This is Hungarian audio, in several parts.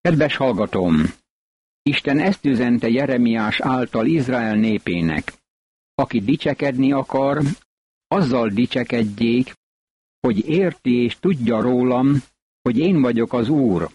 Kedves hallgatóm! Isten ezt üzente Jeremiás által Izrael népének. Aki dicsekedni akar, azzal dicsekedjék, hogy érti és tudja rólam, hogy én vagyok az Úr.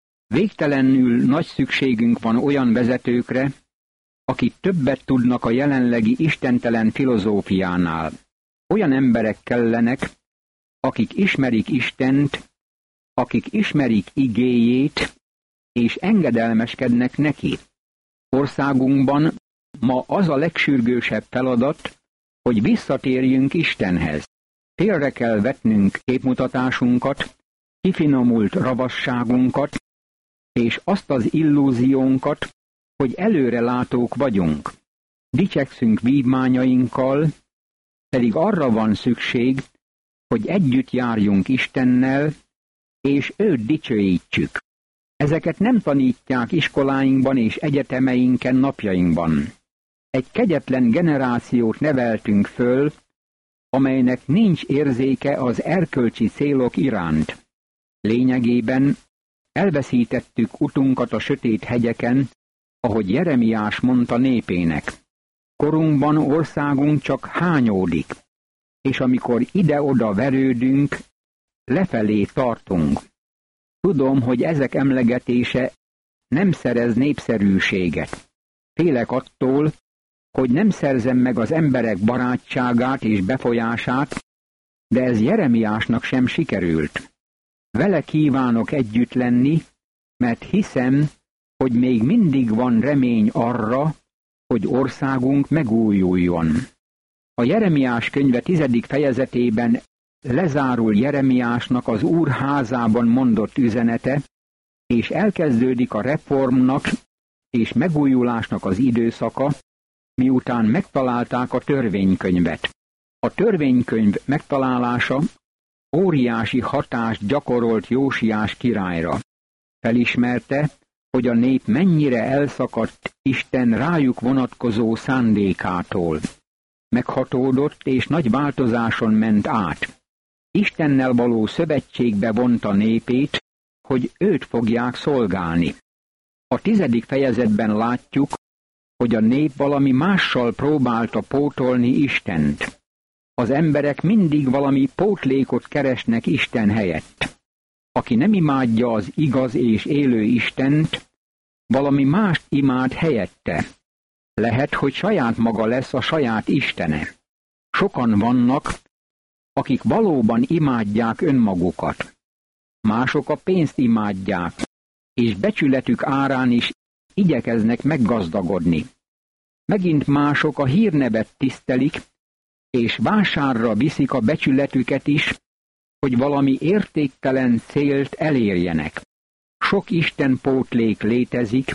Végtelenül nagy szükségünk van olyan vezetőkre, akik többet tudnak a jelenlegi istentelen filozófiánál. Olyan emberek kellenek, akik ismerik Istent, akik ismerik igéjét, és engedelmeskednek neki. Országunkban ma az a legsürgősebb feladat, hogy visszatérjünk Istenhez. Félre kell vetnünk képmutatásunkat, kifinomult ravasságunkat, és azt az illúziónkat, hogy előrelátók vagyunk. Dicsekszünk vívmányainkkal, pedig arra van szükség, hogy együtt járjunk Istennel, és őt dicsőítsük. Ezeket nem tanítják iskoláinkban és egyetemeinken napjainkban. Egy kegyetlen generációt neveltünk föl, amelynek nincs érzéke az erkölcsi célok iránt. Lényegében elveszítettük utunkat a sötét hegyeken, ahogy Jeremiás mondta népének. Korunkban országunk csak hányódik, és amikor ide-oda verődünk, lefelé tartunk. Tudom, hogy ezek emlegetése nem szerez népszerűséget. Félek attól, hogy nem szerzem meg az emberek barátságát és befolyását, de ez Jeremiásnak sem sikerült. Vele kívánok együtt lenni, mert hiszem, hogy még mindig van remény arra, hogy országunk megújuljon. A Jeremiás könyve 10. fejezetében lezárul Jeremiásnak az Úr házában mondott üzenete, és elkezdődik a reformnak és megújulásnak az időszaka, miután megtalálták a törvénykönyvet. A törvénykönyv megtalálása óriási hatást gyakorolt Jósiás királyra. Felismerte, hogy a nép mennyire elszakadt Isten rájuk vonatkozó szándékától. Meghatódott és nagy változáson ment át. Istennel való szövetségbe vonta népét, hogy őt fogják szolgálni. A 10. fejezetben látjuk, hogy a nép valami mással próbálta pótolni Istent. Az emberek mindig valami pótlékot keresnek Isten helyett. Aki nem imádja az igaz és élő Istent, valami mást imád helyette. Lehet, hogy saját maga lesz a saját istene. Sokan vannak, akik valóban imádják önmagukat. Mások a pénzt imádják, és becsületük árán is igyekeznek meggazdagodni. Megint mások a hírnevet tisztelik, és vásárra viszik a becsületüket is, hogy valami értéktelen célt elérjenek. Sok istenpótlék létezik,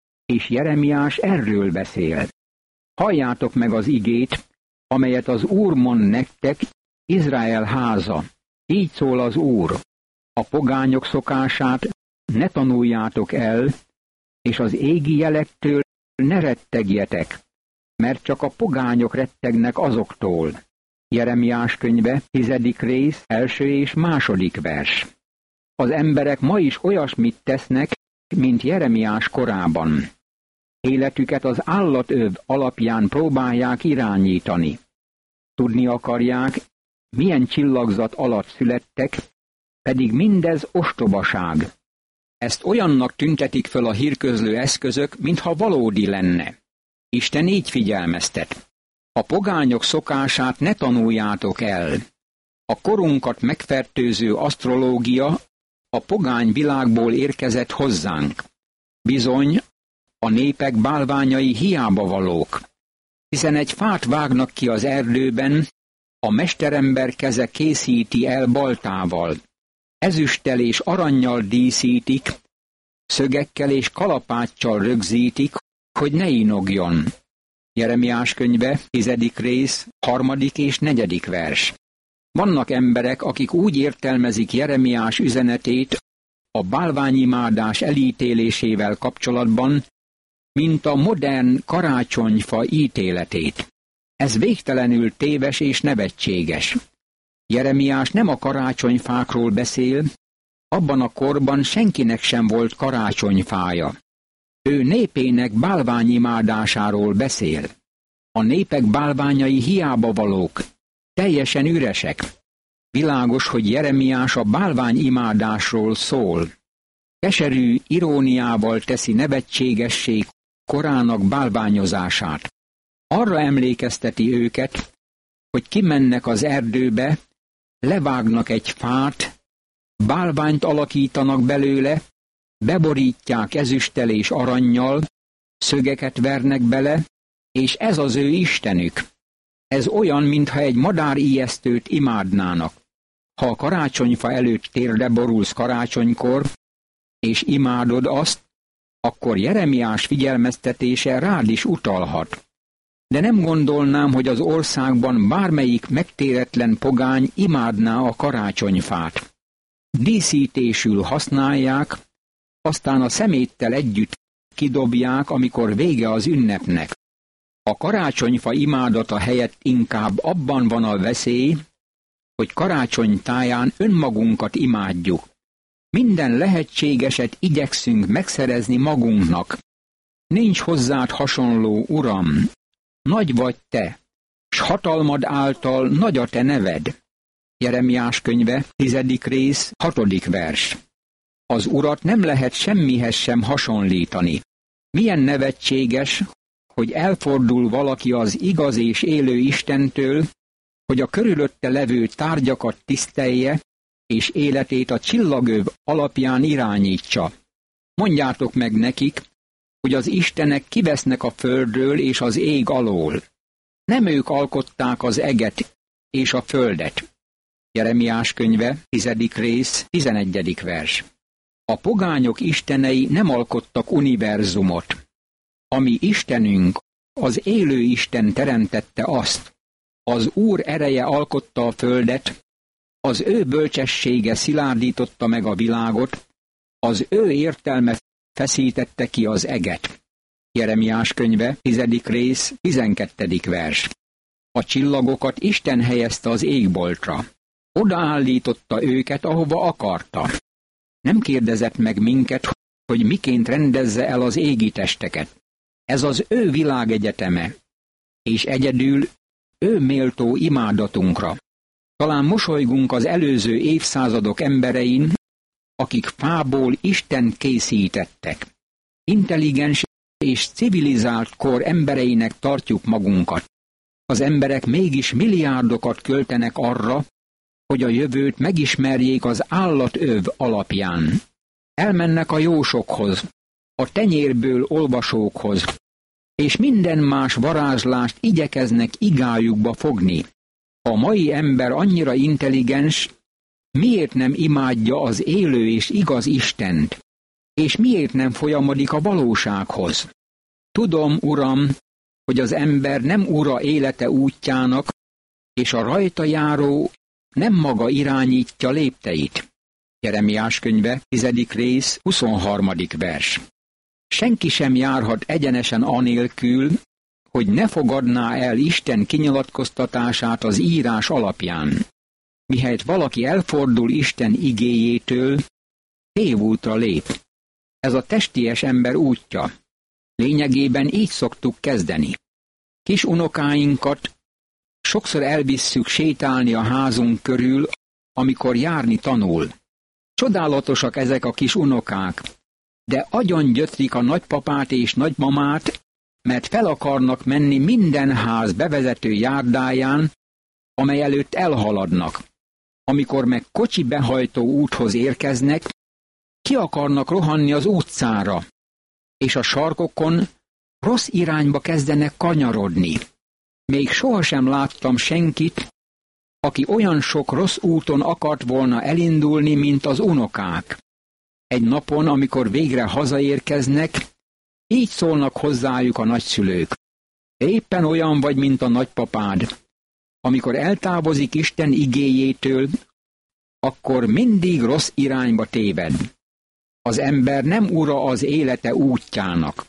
és Jeremiás erről beszél. Halljátok meg az igét, amelyet az Úr mond nektek, Izrael háza. Így szól az Úr. A pogányok szokását ne tanuljátok el, és az égi jelektől ne rettegjetek, mert csak a pogányok rettegnek azoktól. Jeremiás könyve, 10. rész, 1. és 2. vers. Az emberek ma is olyasmit tesznek, mint Jeremiás korában. Életüket az állatöv alapján próbálják irányítani. Tudni akarják, milyen csillagzat alatt születtek, pedig mindez ostobaság. Ezt olyannak tüntetik föl a hírközlő eszközök, mintha valódi lenne. Isten így figyelmeztet. A pogányok szokását ne tanuljátok el. A korunkat megfertőző asztrológia a pogány világból érkezett hozzánk. Bizony, a népek bálványai hiába valók, hiszen egy fát vágnak ki az erdőben, a mesterember keze készíti el baltával. Ezüsttel és arannyal díszítik, szögekkel és kalapáccsal rögzítik, hogy ne inogjon. Jeremiás könyve, 10. rész, 3. és 4. vers. Vannak emberek, akik úgy értelmezik Jeremiás üzenetét a bálványimádás elítélésével kapcsolatban, mint a modern karácsonyfa ítéletét. Ez végtelenül téves és nevetséges. Jeremiás nem a karácsonyfákról beszél, Abban a korban senkinek sem volt karácsonyfája. Ő népének bálványimádásáról beszél. A népek bálványai hiába valók, teljesen üresek. Világos, hogy Jeremiás a bálványimádásról szól. Keserű iróniával teszi nevetségessé korának bálványozását. Arra emlékezteti őket, hogy kimennek az erdőbe, levágnak egy fát, bálványt alakítanak belőle, beborítják ezüsttel és arannyal, szögeket vernek bele, és ez az ő istenük. Ez olyan, mintha egy madárijesztőt imádnának. Ha a karácsonyfa előtt térdre borulsz karácsonykor, és imádod azt, akkor Jeremiás figyelmeztetése rád is utalhat. De nem gondolnám, hogy az országban bármelyik megtéretlen pogány imádná a karácsonyfát. Díszítésül használják, aztán a szeméttel együtt kidobják, amikor vége az ünnepnek. A karácsonyfa imádata helyett inkább abban van a veszély, hogy karácsony táján önmagunkat imádjuk. Minden lehetségeset igyekszünk megszerezni magunknak. Nincs hozzád hasonló, Uram, nagy vagy te, s hatalmad által nagy a te neved. Jeremiás könyve, 10. rész, 6. vers. Az Urat nem lehet semmihez sem hasonlítani. Milyen nevetséges, hogy elfordul valaki az igaz és élő Istentől, hogy a körülötte levő tárgyakat tisztelje, és életét a csillagöv alapján irányítsa. Mondjátok meg nekik, hogy az istenek kivesznek a földről és az ég alól. Nem ők alkották az eget és a földet. Jeremiás könyve, 10. rész, 11. vers. A pogányok istenei nem alkottak univerzumot. A mi Istenünk, az élő Isten teremtette azt. Az Úr ereje alkotta a földet, az ő bölcsessége szilárdította meg a világot, az ő értelme feszítette ki az eget. Jeremiás könyve, 10. rész, 12. vers. A csillagokat Isten helyezte az égboltra. Odaállította őket, ahova akarta. Nem kérdezett meg minket, hogy miként rendezze el az égi testeket. Ez az ő világegyeteme, és egyedül ő méltó imádatunkra. Talán mosolygunk az előző évszázadok emberein, akik fából Istent készítettek. Intelligens és civilizált kor embereinek tartjuk magunkat. Az emberek mégis milliárdokat költenek arra, hogy a jövőt megismerjék az állatöv alapján. Elmennek a jósokhoz, a tenyérből olvasókhoz, és minden más varázslást igyekeznek igájukba fogni. A mai ember annyira intelligens, miért nem imádja az élő és igaz Istent, és miért nem folyamodik a valósághoz? Tudom, Uram, hogy az ember nem ura élete útjának, és a rajta járó nem maga irányítja lépteit. Jeremiás könyve, 10. rész, 23. vers. Senki sem járhat egyenesen anélkül, hogy ne fogadná el Isten kinyilatkoztatását az írás alapján. Mihelyt valaki elfordul Isten igéjétől, tévútra lép. Ez a testies ember útja. Lényegében így szoktuk kezdeni. Kis unokáinkat sokszor elvisszük sétálni a házunk körül, amikor járni tanul. Csodálatosak ezek a kis unokák, de agyon gyötrik a nagypapát és nagymamát, mert fel akarnak menni minden ház bevezető járdáján, amely előtt elhaladnak. Amikor meg kocsi behajtó úthoz érkeznek, ki akarnak rohanni az utcára, és a sarkokon rossz irányba kezdenek kanyarodni. Még sohasem láttam senkit, aki olyan sok rossz úton akart volna elindulni, mint az unokák. Egy napon, amikor végre hazaérkeznek, így szólnak hozzájuk a nagyszülők. Éppen olyan vagy, mint a nagypapád. Amikor eltávozik Isten igéjétől, akkor mindig rossz irányba téved. Az ember nem ura az élete útjának.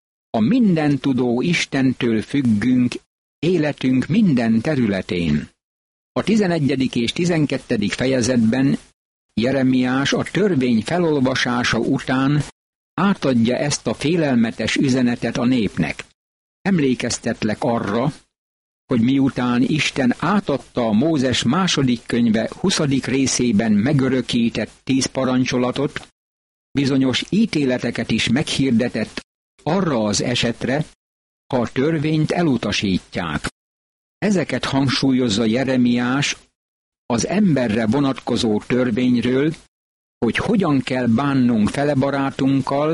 A mindentudó Istentől függünk életünk minden területén. A 11. és 12. fejezetben Jeremiás a törvény felolvasása után átadja ezt a félelmetes üzenetet a népnek. Emlékeztetlek arra, hogy miután Isten átadta a Mózes második könyve 20. részében megörökített 10 parancsolatot, bizonyos ítéleteket is meghirdetett arra az esetre, ha a törvényt elutasítják. Ezeket hangsúlyozza Jeremiás az emberre vonatkozó törvényről, hogy hogyan kell bánnunk fele barátunkkal,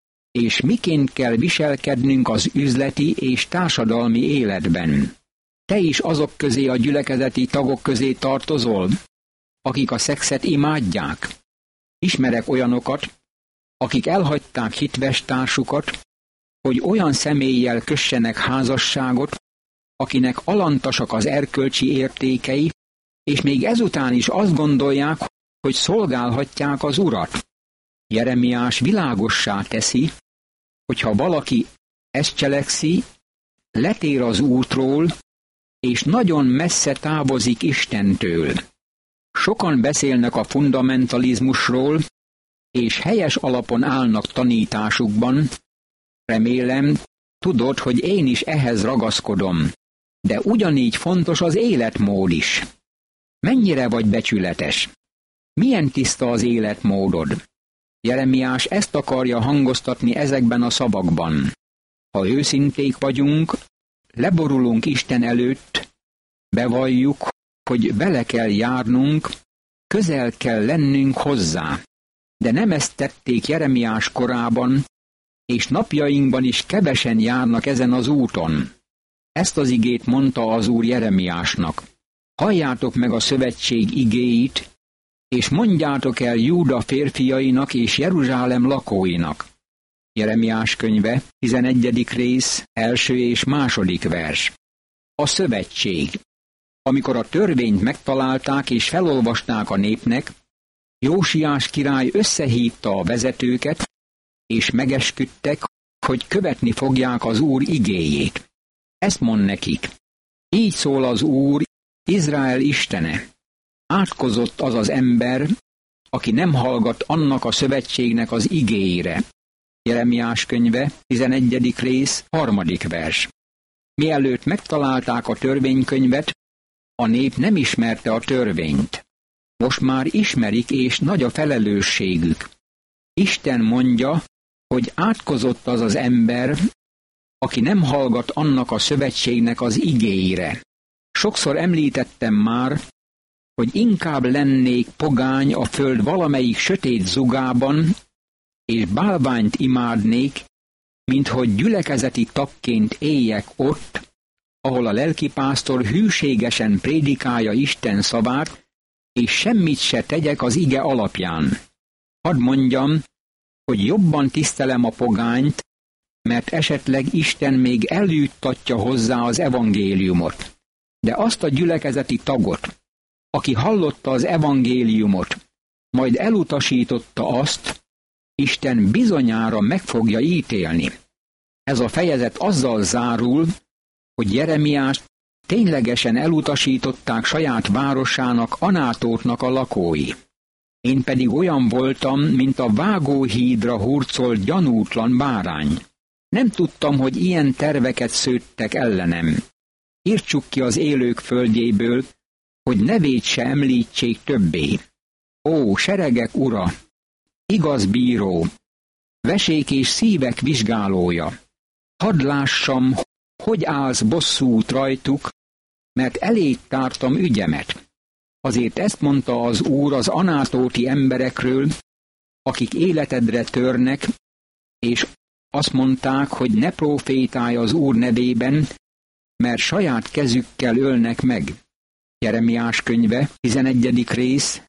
és miként kell viselkednünk az üzleti és társadalmi életben. Te is azok közé a gyülekezeti tagok közé tartozol, akik a szexet imádják. Ismerek olyanokat, akik elhagyták hitves társukat, hogy olyan személlyel kössenek házasságot, akinek alantasak az erkölcsi értékei, és még ezután is azt gondolják, hogy szolgálhatják az Urat. Jeremiás világossá teszi, hogy ha valaki ezt cselekszi, letér az útról, és nagyon messze távozik Istentől. Sokan beszélnek a fundamentalizmusról, és helyes alapon állnak tanításukban. Remélem, tudod, hogy én is ehhez ragaszkodom, de ugyanígy fontos az életmód is. Mennyire vagy becsületes? Milyen tiszta az életmódod? Jeremiás ezt akarja hangoztatni ezekben a szavakban. Ha őszinték vagyunk, leborulunk Isten előtt, bevalljuk, hogy vele kell járnunk, közel kell lennünk hozzá. De nem ezt tették Jeremiás korában, és napjainkban is kevesen járnak ezen az úton. Ezt az igét mondta az Úr Jeremiásnak. Halljátok meg a szövetség igéit, és mondjátok el Júda férfiainak és Jeruzsálem lakóinak. Jeremiás könyve, 11. rész, 1. és 2. vers. A szövetség. Amikor a törvényt megtalálták és felolvasták a népnek, Jósiás király összehívta a vezetőket, és megesküdtek, hogy követni fogják az Úr igéjét. Ezt mond nekik. Így szól az Úr, Izrael Istene. Átkozott az az ember, aki nem hallgat annak a szövetségnek az igéjére. Jeremiás könyve, 11. rész, 3. vers. Mielőtt megtalálták a törvénykönyvet, a nép nem ismerte a törvényt. Most már ismerik, és nagy a felelősségük. Isten mondja, hogy átkozott az az ember, aki nem hallgat annak a szövetségnek az igéjére. Sokszor említettem már, hogy inkább lennék pogány a föld valamelyik sötét zugában, és bálványt imádnék, mint hogy gyülekezeti tagként éljek ott, ahol a lelkipásztor hűségesen prédikálja Isten szavát, és semmit se tegyek az ige alapján. Hadd mondjam, hogy jobban tisztelem a pogányt, mert esetleg Isten még eljuttatja hozzá az evangéliumot. De azt a gyülekezeti tagot, aki hallotta az evangéliumot, majd elutasította azt, Isten bizonyára meg fogja ítélni. Ez a fejezet azzal zárul, hogy Jeremiást ténylegesen elutasították saját városának, Anátótnak a lakói. Én pedig olyan voltam, mint a vágóhídra hurcolt gyanútlan bárány. Nem tudtam, hogy ilyen terveket szőttek ellenem. Írtsuk ki az élők földjéből, hogy nevét se említsék többé. Ó, seregek ura, igaz bíró, vesék és szívek vizsgálója, hadd lássam, hogy állsz bosszút rajtuk, mert eléd tártam ügyemet. Azért ezt mondta az Úr az anátóti emberekről, akik életedre törnek, és azt mondták, hogy ne profétálj az Úr nevében, mert saját kezükkel ölnek meg. Jeremiás könyve, 11. rész,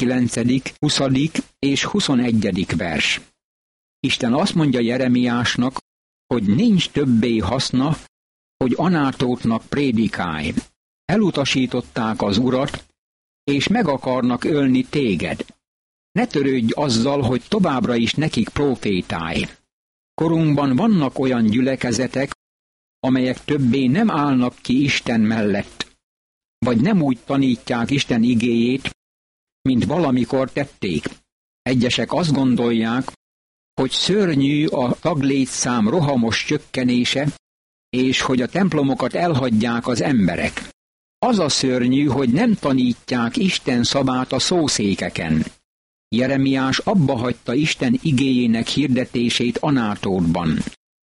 19., 20. és 21. vers. Isten azt mondja Jeremiásnak, hogy nincs többé haszna, hogy Anátótnak prédikálj. Elutasították az Urat, és meg akarnak ölni téged. Ne törődj azzal, hogy továbbra is nekik profétálj. Korunkban vannak olyan gyülekezetek, amelyek többé nem állnak ki Isten mellett, vagy nem úgy tanítják Isten igéjét, mint valamikor tették. Egyesek azt gondolják, hogy szörnyű a taglétszám rohamos csökkenése, és hogy a templomokat elhagyják az emberek. Az a szörnyű, hogy nem tanítják Isten szavát a szószékeken. Jeremiás abbahagyta Isten igéjének hirdetését Anátótban.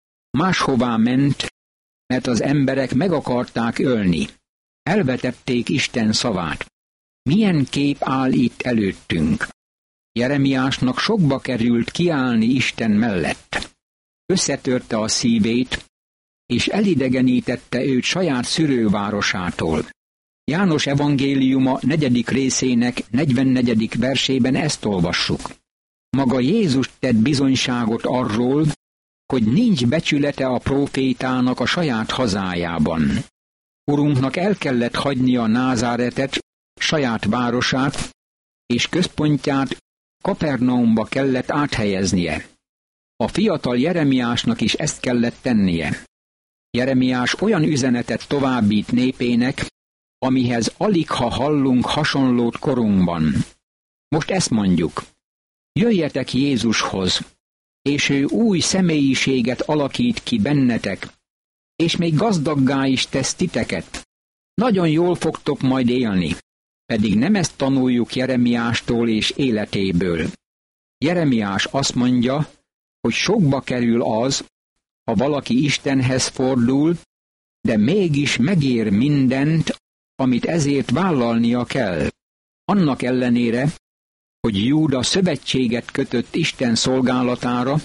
Máshová ment, mert az emberek meg akarták ölni. Elvetették Isten szavát. Milyen kép áll itt előttünk? Jeremiásnak sokba került kiállni Isten mellett. Összetörte a szívét, és elidegenítette őt saját szülővárosától. János evangéliuma 4. részének 44. versében ezt olvassuk. Maga Jézus tett bizonyságot arról, hogy nincs becsülete a prófétának a saját hazájában. Urunknak el kellett hagynia Názáretet, saját városát, és központját Kapernaumba kellett áthelyeznie. A fiatal Jeremiásnak is ezt kellett tennie. Jeremiás olyan üzenetet továbbít népének, amihez aligha hallunk hasonlót korunkban. Most ezt mondjuk. Jöjjetek Jézushoz, és ő új személyiséget alakít ki bennetek, és még gazdaggá is tesz titeket. Nagyon jól fogtok majd élni, pedig nem ezt tanuljuk Jeremiástól és életéből. Jeremiás azt mondja, hogy sokba kerül az, ha valaki Istenhez fordul, de mégis megér mindent, amit ezért vállalnia kell. Annak ellenére, hogy Júda szövetséget kötött Isten szolgálatára,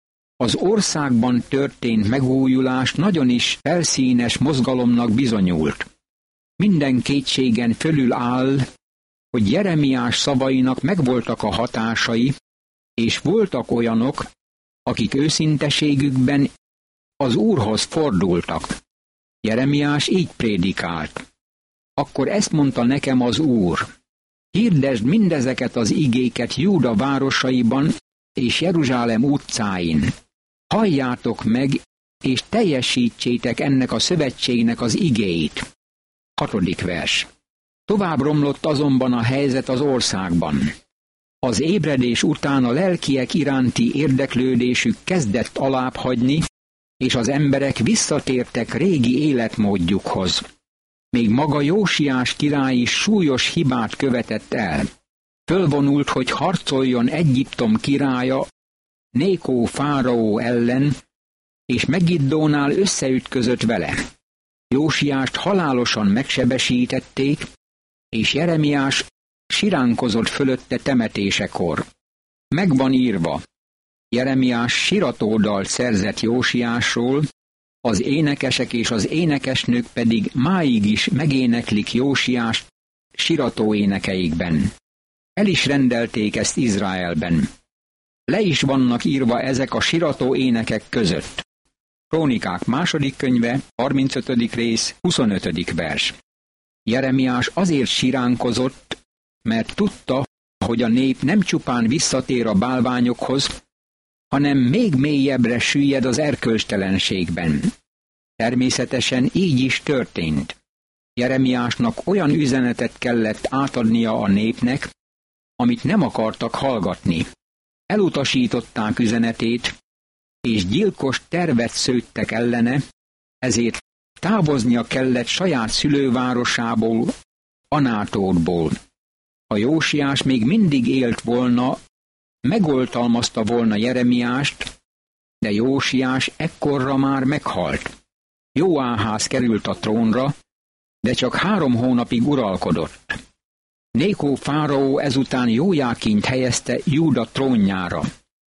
az országban történt megújulás nagyon is felszínes mozgalomnak bizonyult. Minden kétségen fölül áll, hogy Jeremiás szavainak megvoltak a hatásai, és voltak olyanok, akik őszinteségükben az Úrhoz fordultak. Jeremiás így prédikált. Akkor ezt mondta nekem az Úr. Hirdesd mindezeket az igéket Júda városaiban és Jeruzsálem utcáin. Halljátok meg, és teljesítsétek ennek a szövetségnek az igéit. 6. vers. Tovább romlott azonban a helyzet az országban. Az ébredés után a lelkiek iránti érdeklődésük kezdett alábbhagyni, és az emberek visszatértek régi életmódjukhoz. Még maga Jósiás király is súlyos hibát követett el. Fölvonult, hogy harcoljon Egyiptom királya Nékó fáraó ellen, és Megiddónál összeütközött vele. Jósiást halálosan megsebesítették, és Jeremiás siránkozott fölötte temetésekor. Meg van írva. Jeremiás siratódalt szerzett Jósiásról, az énekesek és az énekesnők pedig máig is megéneklik Jósiást sirató énekeikben. El is rendelték ezt Izraelben. Le is vannak írva ezek a sirató énekek között. Krónikák 2. könyve, 35. rész, 25. vers. Jeremiás azért siránkozott, mert tudta, hogy a nép nem csupán visszatér a bálványokhoz, hanem még mélyebbre süllyed az erkölcstelenségben. Természetesen így is történt. Jeremiásnak olyan üzenetet kellett átadnia a népnek, amit nem akartak hallgatni. Elutasították üzenetét, és gyilkos tervet szőttek ellene, ezért távoznia kellett saját szülővárosából, Anátótból. Ha Jósiás még mindig élt volna, megoltalmazta volna Jeremiást, de Jósiás ekkorra már meghalt. Jóáház került a trónra, de csak 3 hónapig uralkodott. Nékó fáraó ezután Jójákint helyezte Júda trónjára.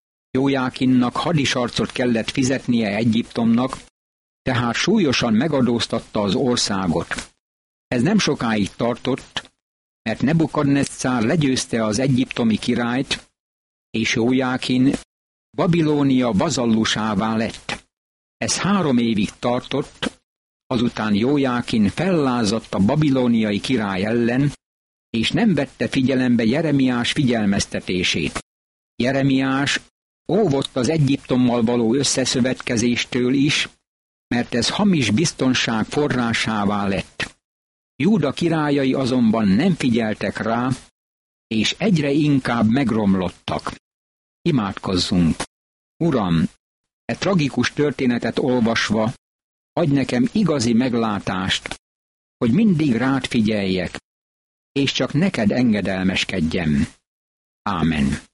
Jójákinnak hadisarcot kellett fizetnie Egyiptomnak, tehát súlyosan megadóztatta az országot. Ez nem sokáig tartott, mert Nebukadneccár legyőzte az egyiptomi királyt, és Jójákin Babilónia vazallusává lett. Ez 3 évig tartott, azután Jójákin fellázadt a babilóniai király ellen, és nem vette figyelembe Jeremiás figyelmeztetését. Jeremiás óvott az Egyiptommal való összeszövetkezéstől is, mert ez hamis biztonság forrásává lett. Júda királyai azonban nem figyeltek rá, és egyre inkább megromlottak. Imádkozzunk! Uram, e tragikus történetet olvasva, adj nekem igazi meglátást, hogy mindig rád figyeljek, és csak neked engedelmeskedjem. Ámen.